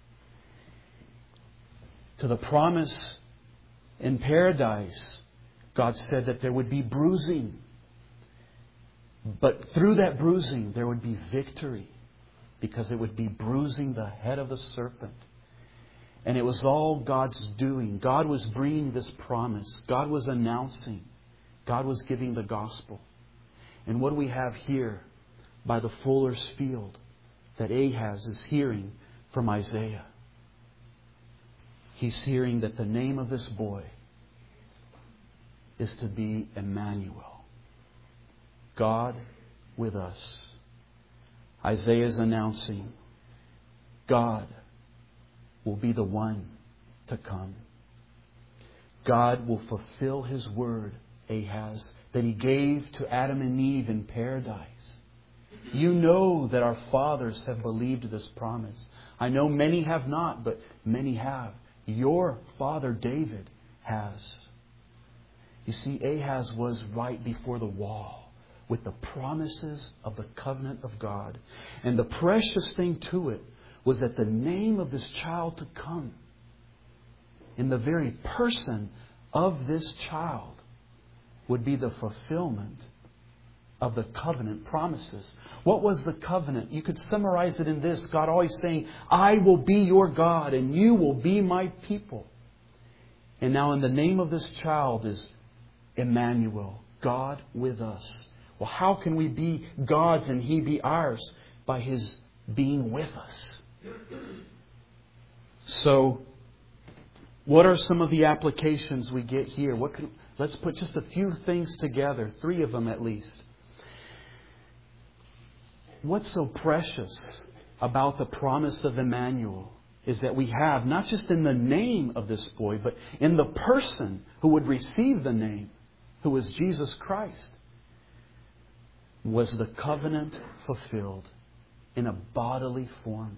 To the promise in paradise, God said that there would be bruising. But through that bruising, there would be victory. because it would be bruising the head of the serpent. And it was all God's doing. God was bringing this promise. God was announcing. God was giving the gospel. And what do we have here by the fuller's field that Ahaz is hearing from Isaiah? He's hearing that the name of this boy is to be Emmanuel, God with us. Isaiah is announcing God will be the one to come. God will fulfill His word, Ahaz, that He gave to Adam and Eve in paradise. You know that our fathers have believed this promise. I know many have not, but many have. Your father David has. You see, Ahaz was right before the wall with the promises of the covenant of God. And the precious thing to it was that the name of this child to come, in the very person of this child, would be the fulfillment of the covenant promises. What was the covenant? You could summarize it in this. God always saying, I will be your God and you will be my people. And now in the name of this child is Emmanuel, God with us. Well, how can we be God's and He be ours? By His being with us. So, what are some of the applications we get here? Let's put just a few things together, 3 of them at least. What's so precious about the promise of Emmanuel is that we have, not just in the name of this boy, but in the person who would receive the name, who is Jesus Christ, was the covenant fulfilled in a bodily form.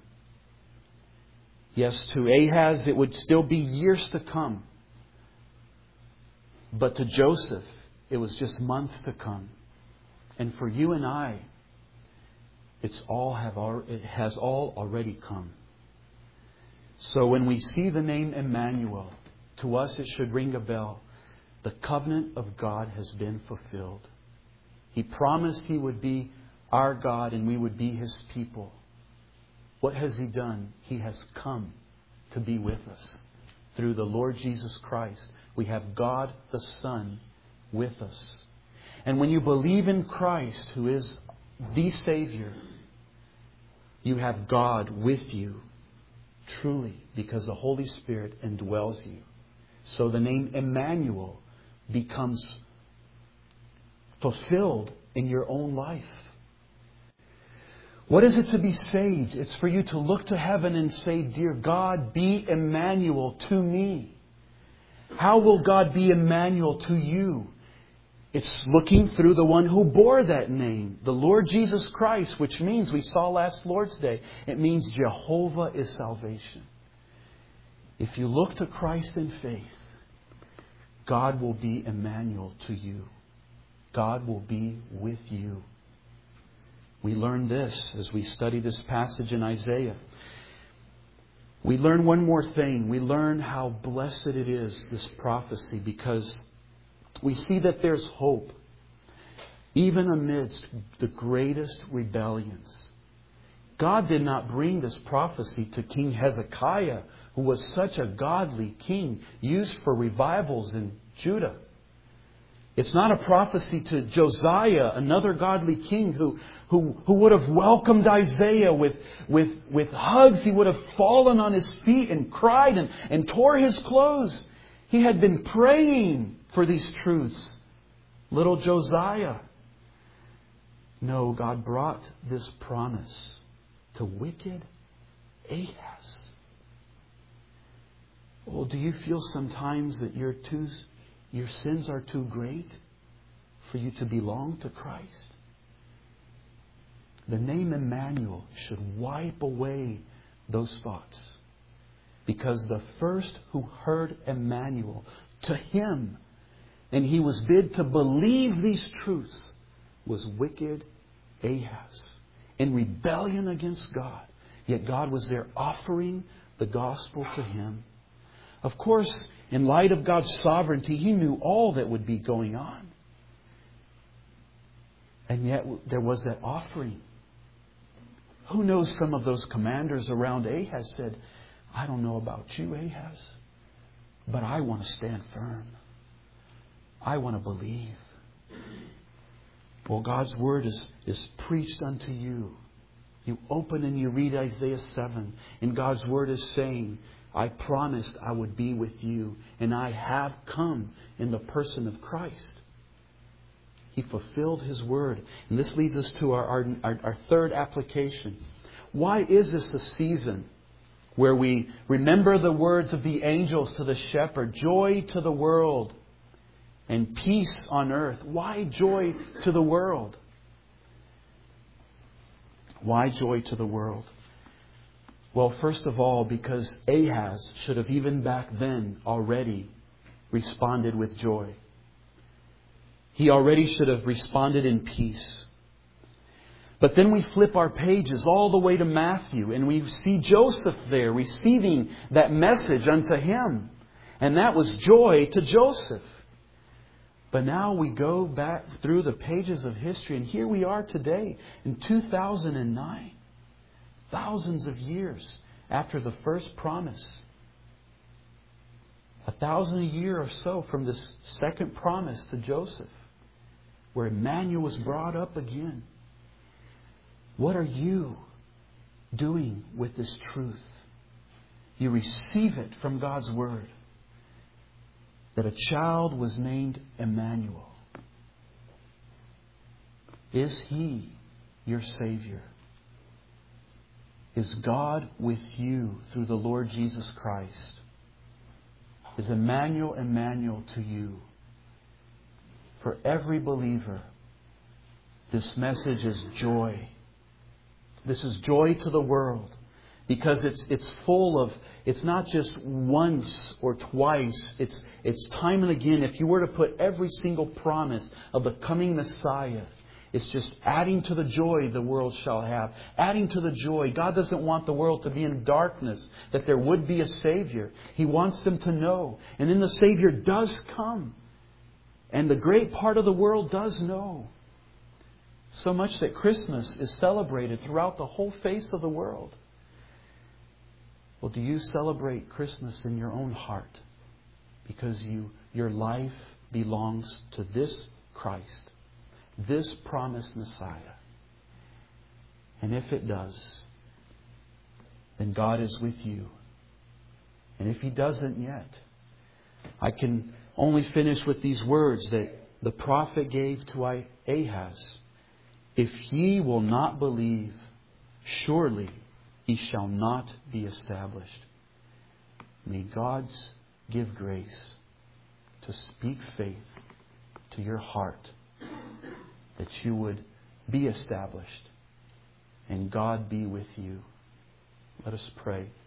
Yes, to Ahaz it would still be years to come. But to Joseph, it was just months to come. And for you and I, it has all already come. So when we see the name Emmanuel, to us it should ring a bell. The covenant of God has been fulfilled. He promised He would be our God and we would be His people. What has He done? He has come to be with us. Through the Lord Jesus Christ, we have God the Son with us. And when you believe in Christ, who is the Savior, you have God with you, truly, because the Holy Spirit indwells you. So the name Emmanuel becomes fulfilled in your own life. What is it to be saved? It's for you to look to heaven and say, Dear God, be Emmanuel to me. How will God be Emmanuel to you? It's looking through the one who bore that name, the Lord Jesus Christ, which means, we saw last Lord's Day, it means Jehovah is salvation. If you look to Christ in faith, God will be Emmanuel to you. God will be with you. We learn this as we study this passage in Isaiah. We learn one more thing. We learn how blessed it is, this prophecy, because we see that there's hope even amidst the greatest rebellions. God did not bring this prophecy to King Hezekiah, who was such a godly king, used for revivals in Judah. It's not a prophecy to Josiah, another godly king who would have welcomed Isaiah with hugs. He would have fallen on his feet and cried and tore his clothes. He had been praying for these truths. Little Josiah. No, God brought this promise to wicked Ahaz. Oh, do you feel sometimes that your sins are too great for you to belong to Christ? The name Emmanuel should wipe away those thoughts. Because the first who heard Emmanuel, to him, and he was bid to believe these truths, was wicked Ahaz, in rebellion against God. Yet God was there offering the gospel to him. Of course, in light of God's sovereignty, He knew all that would be going on. And yet there was that offering. Who knows, some of those commanders around Ahaz said, I don't know about you, Ahaz, but I want to stand firm. I want to believe. Well, God's Word is preached unto you. You open and you read Isaiah 7, and God's Word is saying, I promised I would be with you, and I have come in the person of Christ. He fulfilled His Word. And this leads us to our third application. Why is this a season where we remember the words of the angels to the shepherd? Joy to the world and peace on earth. Why joy to the world? Why joy to the world? Well, first of all, because Ahaz should have even back then already responded with joy. He already should have responded in peace. But then we flip our pages all the way to Matthew, and we see Joseph there receiving that message unto him. And that was joy to Joseph. But now we go back through the pages of history, and here we are today in 2009. Thousands of years after the first promise. 1,000 a year or so from this second promise to Joseph, where Emmanuel was brought up again. What are you doing with this truth? You receive it from God's Word, that a child was named Emmanuel. Is He your Savior? Is God with you through the Lord Jesus Christ? Is Emmanuel Emmanuel to you? For every believer, this message is joy. This is joy to the world. Because it's full of, it's not just once or twice. It's time and again. If you were to put every single promise of the coming Messiah, it's just adding to the joy the world shall have. Adding to the joy. God doesn't want the world to be in darkness, that there would be a Savior. He wants them to know. And then the Savior does come. And the great part of the world does know. So much that Christmas is celebrated throughout the whole face of the world. Well, do you celebrate Christmas in your own heart? Because your life belongs to this Christ. This promised Messiah. And if it does, then God is with you. And if He doesn't yet, I can only finish with these words that the prophet gave to Ahaz. If ye will not believe, surely he shall not be established. May God give grace to speak faith to your heart, that you would be established and God be with you. Let us pray.